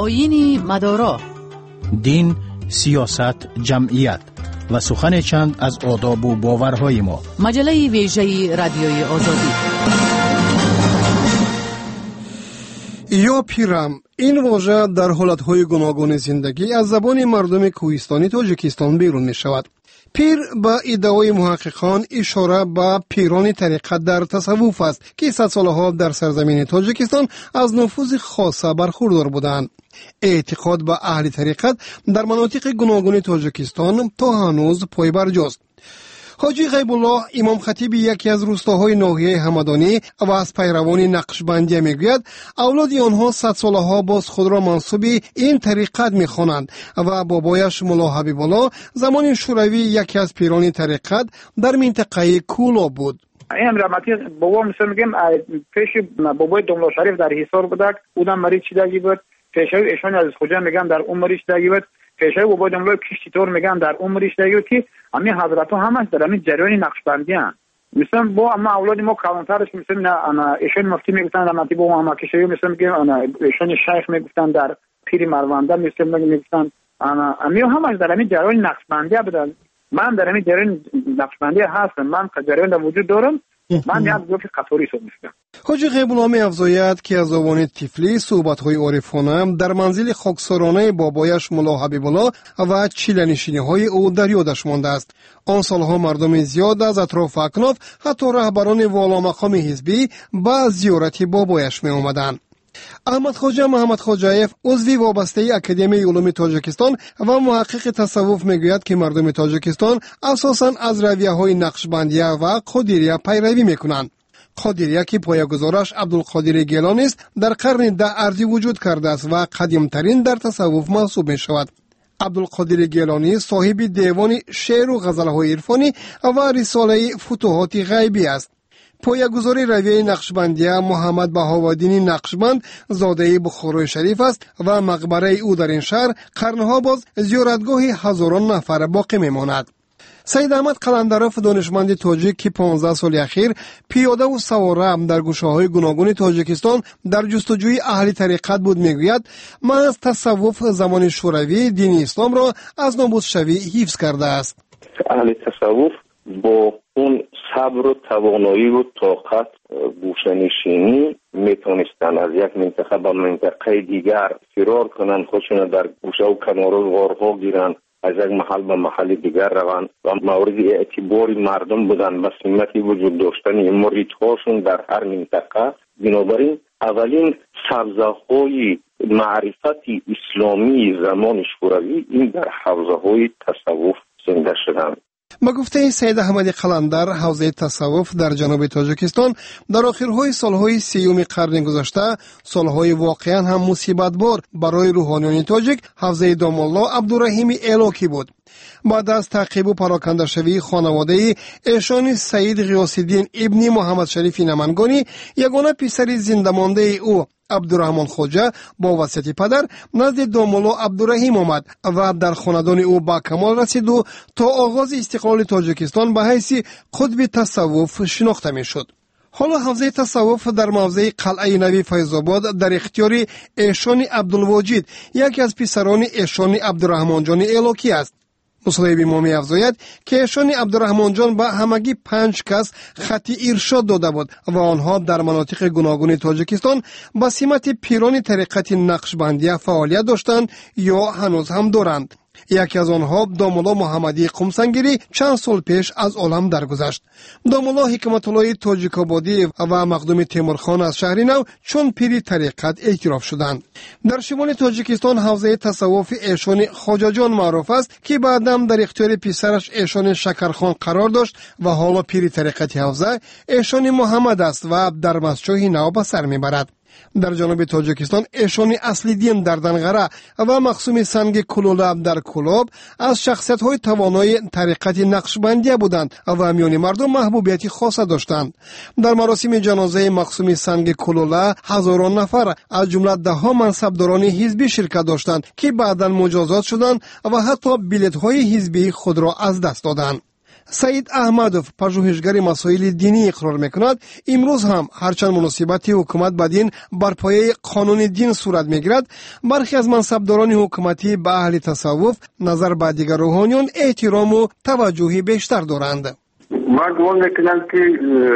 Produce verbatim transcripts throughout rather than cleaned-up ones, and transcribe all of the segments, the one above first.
آیین مدارا، دین، سیاست، جمعیت و سخن چند از آداب و باورهای ما. مجله ویژه رادیوی آزادی. یا پیرم، این واژه در حالتهای گوناگون زندگی از زبان مردم کوهستانی تاجیکستان بیرون می شود. پیر با ادعای محققان اشاره به پیران طریقت در تصوف است که صد سالها در سرزمین تاجیکستان از نفوذ خاصه برخوردار بودند. اعتقاد به اهل طریقت در مناطق گوناگون تاجیکستان تا هنوز پای برجاست. حاجی غیب الله امام خطیب یکی از روستاهای ناحیه همدانی و از پیروان نقشبندی میگوید اولاد آنها صد سالها باز خود را منسوب این طریقت میخوانند و بابایش ملا حبیب الله زمان شوروی یکی از پیران طریقت در منطقه کولا بود. این رحمتی بابا مثل میگم پیش بابای دملا شریف در حصار بودک اونم مریض شدگی بود، پیشای ایشان از خوجا میگم در اون مریض شدگی بود، پیشای بابا دملا کشتی طور میگم در اون مریض شدگی بود که همین حضرت ها همش در همین جریان نقشبندی هستند. مثلا با اما اولاد ما کلانترش مثلا انا ایشان مفتی میگفتن رحمتی با ما کشایی مثلا میگم انا ایشان شیخ میگفتن در پیر مروانده مثلا میگفتن انا همین همش در همین جریان نقشبندی بودن. من در همین جریان نقشبندی هستم، من جریان در وجود دارم، من یک گفت قطوری صحبت می‌کنم. حاجی غیب الله می‌افزاید که از زبان طفلی صحبت‌های عارفانه در منزل خاکسارانه بابایش ملا حبیب الله و چیله‌نشینی‌های او در یادش مانده است. آن سالها مردم زیاد از اطراف اکناف حتی رهبران والامقام حزبی به زیارت بابایش می‌آمدند. احمد خواجه محمد خواجه‌ایف عضو وابسته اکادمی علوم تاجیکستان و محقق تصوف میگوید که مردم تاجیکستان اساساً از رویه‌های نقشبندیه و قادریه پیروی میکنند. قادریه که پایه‌گذارش عبدالقادر گیلانی است در قرن ده ارضی وجود کرده است و قدیمترین در تصوف محسوب می شود. عبدالقادر گیلانی صاحب دیوان شعر و غزل‌های عرفانی و رساله فتوحات غیبی است. پایه‌گذار رویه نقشبندیه محمد بهاءالدین نقشبند زاده بخارای شریف است و مقبره او در این شهر قرنها باز زیارتگاه هزاران نفر باقی میماند. سید احمد قلندروف دانشمند تاجیک که پانزده سال اخیر پیاده و سواره در گوشه‌های گوناگون تاجیکستان در جستجوی اهل طریقت بود میگوید من از تصوف زمان شوروی دین اسلام را از نابود شوی حفظ کرده است. اهل تصوف با اون صبر و توانایی و طاقت گوشه‌نشینی میتونستن از یک منطقه به منطقه دیگر فرار کنن، خودشون در گوشه و کنار غارها گیرن، از یک محل به محل دیگر روند و مورد اعتبار مردم بودن به سمتی وجود داشتن مریدهاشون در هر منطقه. بنابراین اولین سبزه‌های معرفت اسلامی زمان شوروی این در حوزه‌های تصوف زنده شدند. با گفته سید احمد قلندر حوزه تصوف در جنوب تاجیکستان در آخرهای سالهای سیوم قرن گذشته سالهای واقعا هم مصیبت بار برای روحانیان تاجیک حوزه دامالله عبدالرحیم ایلاکی بود. بعد از تعقیب و پراکنده شوی خانواده ایشان سید غیاث‌الدین ابن محمد شریف نمنگانی یگانه پسر زنده مانده او عبدالرحمن خواجه با وصیت پدر نزد دامالله عبدالرحیم آمد و در خاندان او با کمال رسید و تا آغاز استقلال تاجیکستان به حیث قطب تصوف شناخته می شد. حالا حوزه تصوف در موضع قلعه نوی فیض‌آباد در اختیار ایشان عبدالواجد یکی از پسران ایشان عبدالرحمن جان ایلاکی است. مصاحب ما می‌افزاید که ایشان عبدالرحمن جان به همگی پنج کس خط ارشاد داده بود و آنها در مناطق گوناگون تاجیکستان به سمت پیران طریقت نقشبندیه فعالیت داشتند یا هنوز هم دارند. یکی از آنها دامالله محمدی قمسنگیری چند سال پیش از عالم درگذشت. دامالله حکمت الله تاجیک‌آبادی و مخدوم تیمورخان از شهر نو چون پیر طریقت اعتراف شدند. در شمال تاجیکستان حوزه تصوف ایشان خواجه جان معروف است که بعدم در اختیار پسرش ایشان شکرخان قرار داشت و حالا پیر طریقت حوزه ایشان محمد است و در مسجد نو به سر میبرد. در جنوب تاجیکستان ایشان اصلی دین در دنغره و مقسوم سنگ کلولب در کلوب از شخصیت های توانای طریقت نقشبندیه بودند و میان مردم محبوبیتی خاصه داشتند. در مراسم جنازه مقسوم سنگ کلوله هزاران نفر از جمله ده ها منصبداران حزبی شرکت داشتند که بعداً مجازات شدند و حتی بلیط های حزبی خود را از دست دادند. سعید احمدوف پژوهشگر مسائل دینی اقرار میکند امروز هم هرچند مناسبت حکومت با دین بر پایه قانون دین صورت میگیرد، برخی از منصبداران حکومتی به اهل تصوف نظر به دیگر روحانیون احترام و توجهی بیشتر دارند. من گمان میکنم که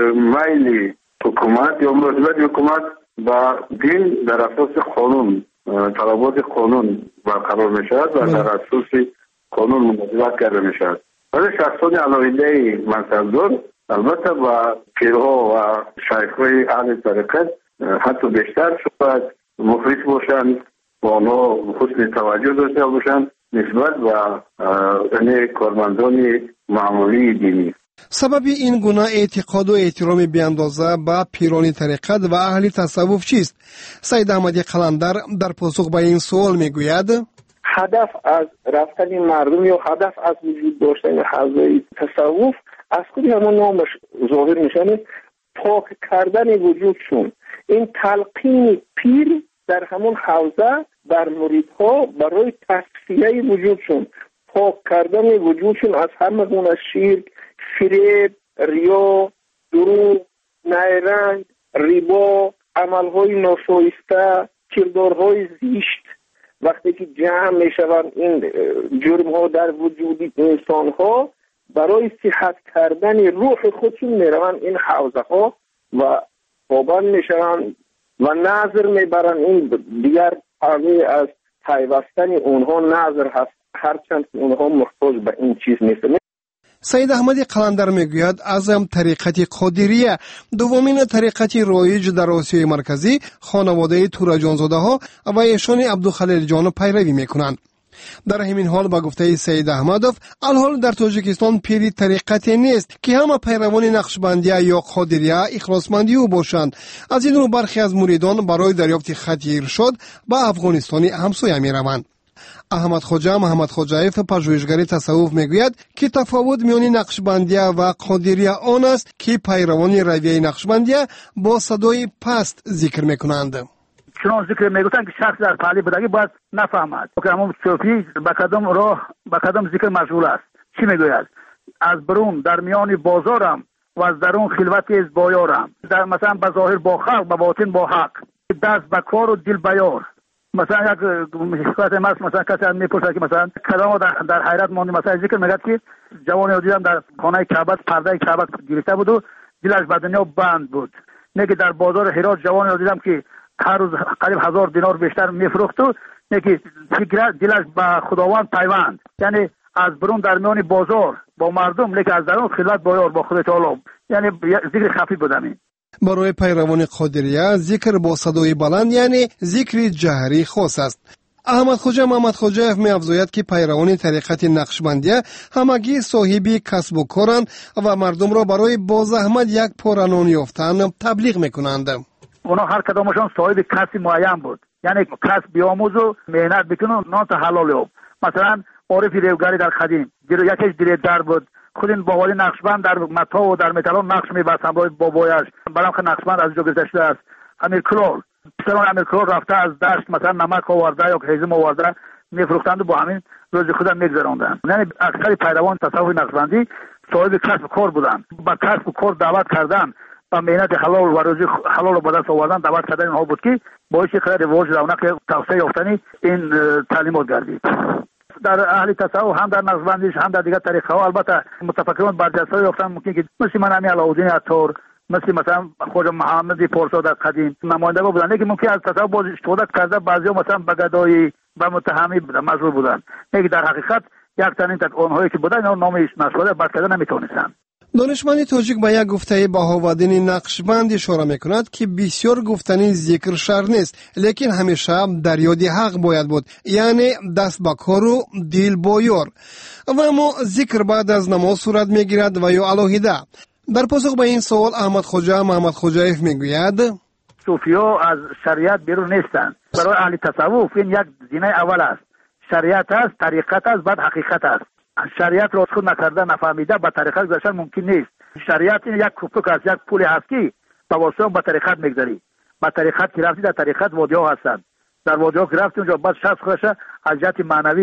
میل حکومت یا مناسبت حکومت با دین در اساس قانون، طلبات قانون برقرار میشود و در اساس قانون مناسبت کرده میشود. ولی شخصان علاویده منصبدار البته با پیرها و شیخ‌های اهل طریقت حتی بیشتر شاید مخلص باشند، با آنها حسن توجه داشته باشند نسبت و یعنی کارمندان معمولی دینی. سبب این گونه اعتقاد و احترام بیاندازه به پیران طریقت و اهل تصوف چیست؟ سید احمدی قلندر در پاسخ به این سوال میگوید هدف از رفتن مردم یا هدف از وجود داشتن حوزه تصوف از خود همون نامش ظاهر میشن، پاک کردن وجودشون. این تلقین پیر در همون حوزه بر مریدها برای تصفیه وجودشون، پاک کردن وجودشون از همه گونه شرک، فریب، ریا، دروغ، نیرنگ، ریبا، عملهای ناشایسته، کردارهای زشت. وقتی که جمع میشوند این جرم ها در وجود انسان ها، برای صحت کردن روح خودشون میروند این حوزه ها و پابند میشوند و نظر میبرند. این دیگر پرده از پیوستن اونها نظر هست، هرچند که اونها محتاج به این چیز نیستند. سید احمدی قلندر میگوید از طریقت قادریه، دومین طریقت رایج در آسیای مرکزی، خانواده تورجانزاده ها و ایشان عبدالخلیل جان پیروی میکنند. در همین حال با گفته سید احمدوف الحال در تاجیکستان پیری طریقتی نیست که همه پیروان نقشبندیه یا قادریه اخلاصمندی او باشند. از این رو برخی از مریدان برای دریافت خط ارشاد به افغانستان همسایه میروند. احمد خوجا محمد خوجایف پژوهشگر تصوف میگوید که تفاوت میان نقشبندیه و قادریه آن است که پیروان رویه نقشبندیه با صدای پست ذکر میکنند. چون ذکر میگویند که شخص در پهلی بودگی باید نفهمد که همون صوفی به کدام راه به کدام ذکر مشغول است. چی میگوید؟ از برون در میان بازارم و از درون خلوتی از بایارم، در مثلا به ظاهر با خلق به باطن با حق، دست به کار و دل به یار. مثلا یک حکایت ماست، مثلا کسی از میپرسه که مثلا کلام در, در حیرت ماندی، مثلا ذکر میگه که جوانی رو دیدم در خانه کعبه پرده کعبه گرفته بود و دلش به دنیا بند بود. میگه در بازار هرات جوانی رو دیدم که هر روز قریب هزار دینار بیشتر میفروخت و میگه فکر دلش به خداوند پیوند. یعنی از برون در میان بازار با مردم، لیکن از درون خلوت با یار با خدا تعالی. یعنی ذکر خفی بودمی. برای پیروان قادریه ذکر با صدای بلند یعنی ذکر جهری خاص است. احمد خوجا محمد خوجایف می افزاید که پیروان طریقت نقشبندیه همگی صاحبی کسب و کارند و مردم را برای با زحمت یک پاره نان یافتن تبلیغ میکنند. اونا هر کدامشون صاحب کسب معین بود، یعنی کسب بیاموز و مهنت بکن و نان حلال یاب. مثلا عارف ریوگری در قدیم دیرو یکیش دیره در بود، خود این باوری نقشبند در متا و در متالون نقش می‌بست همراه بابایش. برام که نقشبند از جو گذشته است. امیر کلور پسران امیر کلور رفته از دشت مثلا نمک آورده یا هیزم آورده میفروختند و با همین روز خودم میگذراندند. یعنی اکثر پیروان تصوف نقشبندی صاحب کسب کار بودند، با کسب کار دعوت کردن و مهنت حلال و روزی حلال رو به دست آوردن دعوت کردن اینها بود که باعث خیر رواج رونق توسعه یافتن این تعلیمات گردید. در اهل تصوف هم در نقشبندیش هم در دیگر طریقه ها البته متفکران برجسته یافتن، ممکن که مثل من امی علاءالدین عطار، مثل مثلا خواجه محمد پارسا در قدیم نماینده بودن که ممکن از تصوف باز استفاده کرده، بعضیا مثلا به گدایی به متهمی مشغول بودن. میگه در حقیقت یک تنین تک اونهایی که بودن نامش نشده بعد کردن نمیتونستن. دانشمند تاجیک با یک گفته بهاءالدین نقشبند اشاره میکند که بسیار گفتنی ذکر شر نیست، لیکن همیشه در یاد حق باید بود، یعنی دست با کار و دل با یار. و اما ذکر بعد از نماز صورت میگیرد و یا علاهیده. در پاسخ به این سوال احمد خوجا محمد خوجایف میگوید صوفیا از شریعت بیرون نیستند. برای اهل تصوف این یک زینه اول است. شریعت است، طریقت است، بعد حقیقت است. شریعت را خود نکرده نفهمیده به طریقت گذشتن ممکن نیست. شریعت این یک کوپک است، یک پول هست که با واسطه به طریقت میگذری. با طریقت که رفتی در طریقت وادی‌ها هستند. در وادی‌ها که رفتی اونجا بعد شخص خودش از جهت معنوی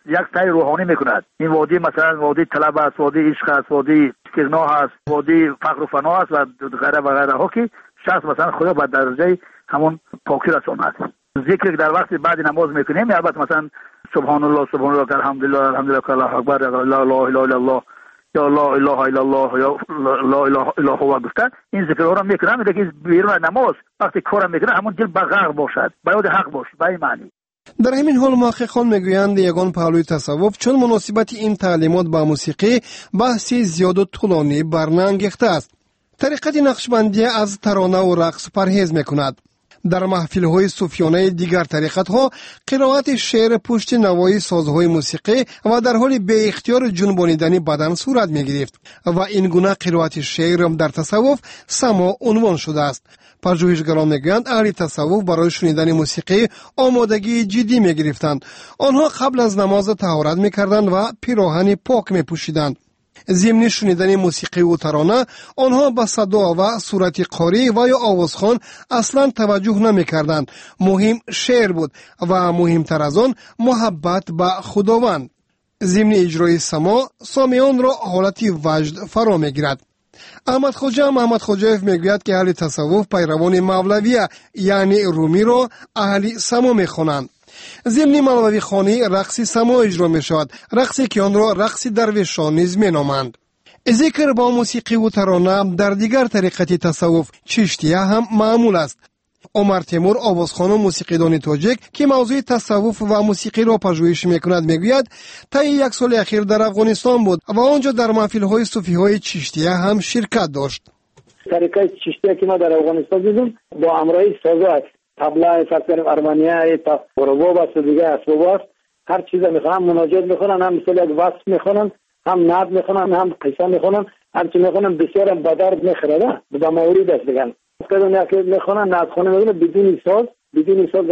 یک سعی روحانی میکند. این وادی مثلا وادی طلب است، وادی عشق است، وادی استغنا است، وادی فقر و فنا است و غیره و غیره ها که شخص مثلا خدا به درجه همون پاکی رساند. ذکر در وقت بعد نماز میکنیم، البته مثلا سبحان الله سبحان الله الحمدلله الحمدلله الله اکبر لا اله الا الله یا لا اله الا الله یا لا اله الا هو گفته این ذکرها را میکنم، لیکن بیرون نماز وقتی کارم میکنه همون دل به غرق باشد، به یاد حق باش، به این معنی. در همین حال محققان میگویند یگان پهلوی تصوف چون مناسبت این تعلیمات با موسیقی بحثی زیاد و طولانی برنانگیخته است. طریقت نقشبندی از ترانه و رقص پرهیز میکند. در محفل‌های صوفیانه دیگر طریقت‌ها قرائت شعر پشت نوای سازهای موسیقی و در حال به اختیار جنبانیدن بدن صورت می‌گرفت و این گونه قرائت شعر در تصوف سماع عنوان شده است. پژوهشگران میگویند اهل تصوف برای شنیدن موسیقی آمادگی جدی می‌گرفتند. آنها قبل از نماز طهارت می‌کردند و پیراهن پاک می‌پوشیدند. ضمن شنیدن موسیقی و ترانه آنها به صدا و صورت قاری و یا آوازخوان اصلا توجه نمی کردند. مهم شعر بود و مهمتر از آن محبت به خداوند. ضمن اجرای سماع سامعان را حالت وجد فرا می گیرد. احمد خواجه محمد خواجه‌اف میگوید که اهل تصوف پیروان مولویه یعنی رومی را اهل سماع میخوانند. ضمن مولوی خوانی رقص سماع اجرا می شود، رقصی که آن را رقص درویشان نیز می نامند. ذکر با موسیقی و ترانه در دیگر طریقت تصوف چشتیه هم معمول است. عمر تیمور آوازخوان و موسیقیدان تاجیک که موضوع تصوف و موسیقی را پژوهش میکند میگوید طی یک سال اخیر در افغانستان بود و آنجا در محفل‌های صوفی‌های چشتیه هم شرکت داشت. طریقه چشتیه که ما در افغانستان دیدیم با همراهی سازات طبله فکر ارمنیه تا رباب است و دیگه اسباب است، هر چیز میخوان مناجات میخونن، هم مثل یک وصف میخونن، هم نعت میخونن، هم قصه میخونن، هر چی میخونن بسیار هم بدرد میخوره به مورد است دیگه. مثلا که میخونن نعت خونه میگن بدون ساز بدون ساز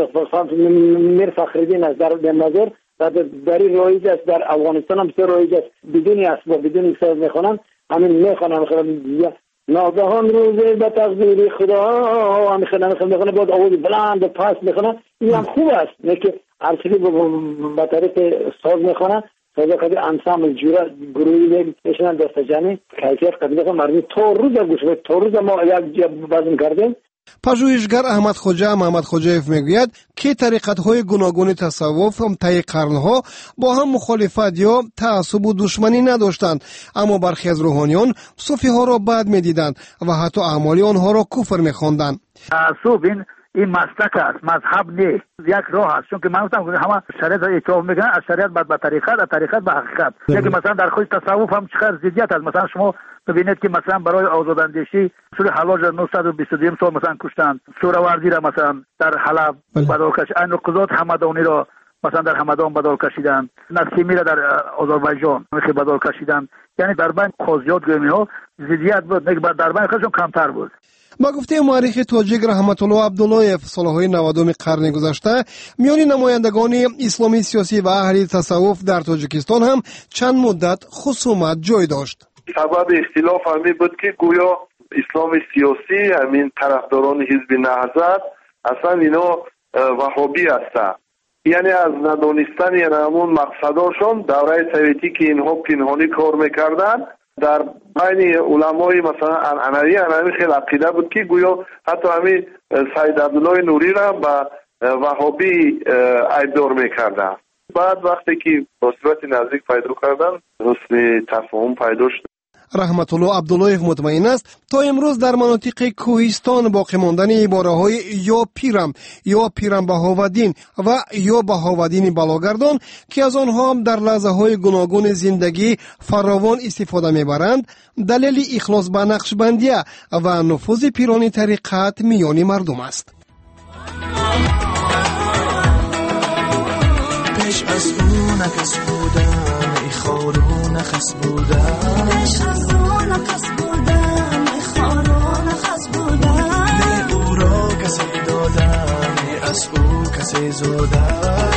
میر فخرالدین از در نظر و در رایج است در افغانستان هم بسیار رایج است، بدون اسباب بدون ساز میخونن، همین میخونن میخونن ناگهان روزه به تقدیر خدا میخونن میخونن بعد آواز بلند و پست میخونن. این هم خوب است، نه که هر چیزی به طریق ساز میخونن. ساز کدی انسامبل جورا گروهی میشن دست جمعی کیفیت قدیم مردم تو روز گوش به تو روز ما یک جا بازم کردیم. پژوهشگر احمد خواجه محمد خواجه‌اف میگوید که طریقت‌های گوناگون تصوف هم طی قرن‌ها با هم مخالفت یا تعصب و دشمنی نداشتند، اما برخی از روحانیان صوفی‌ها را بد می‌دیدند و حتی اعمال آنها را کفر می‌خواندند. تعصب این این مسلک است، مذهب نیست، یک راه است. چون که من گفتم همه شریعت را اعتراف میکنن، از شریعت بعد به طریقت، از طریقت به حقیقت. یکی مثلا در خود تصوف هم چقدر ضدیت است. مثلا شما ببینید که مثلا برای آزاداندیشی سال حلاج نهصد و بیست و دو سال مثلا کشتند، سوروردی را مثلا در حلب بدل کشیدند، این قضات همدانی را مثلا در همدان بدل کشیدند، نسیمی را در آذربایجان مثل بدل کشیدند. یعنی در بین قاضیات گرمی ها ضدیت بود، نه در بین خودشون کمتر بود. با گفته مورخ تاجیک رحمت الله عبداللهیف سالهای نودم قرن گذشته میان نمایندگان اسلامی سیاسی و اهل تصوف در تاجیکستان هم چند مدت خصومت جای داشت. سبب اختلاف همین بود که گویا اسلام سیاسی همین طرفداران حزب نهضت اصلا اینا وهابی هستند، یعنی از ندانستن یعنی همون مقصداشون دوره سویتی که اینها پنهانی کار میکردن در بین علمای مثلا عنعنوی عنعنوی خیلی عقیده بود که گویا حتی همین سید عبدالله نوری را به وهابی ایبدار میکردن. بعد وقتی که با صورت نزدیک پیدا کردن حسن تفاهم پیدا شد. رحمت الله عبداللهیف مطمئن است تا امروز در مناطق کوهستان باقی ماندن عباره های یا پیرم یا پیرم بهاودین و یا بهاودین بلاگردان که از آنها در لحظه های گوناگون زندگی فراوان استفاده میبرند دلیل اخلاص به نقشبندیه و نفوذ پیرانی طریقت میان مردم است. پیش از اون نکس بودم ای خارو نخس بودم، پیش از اون نکس بودم ای خارو نخس بودم، نه او را کسی دادم نه از او کسی زودم.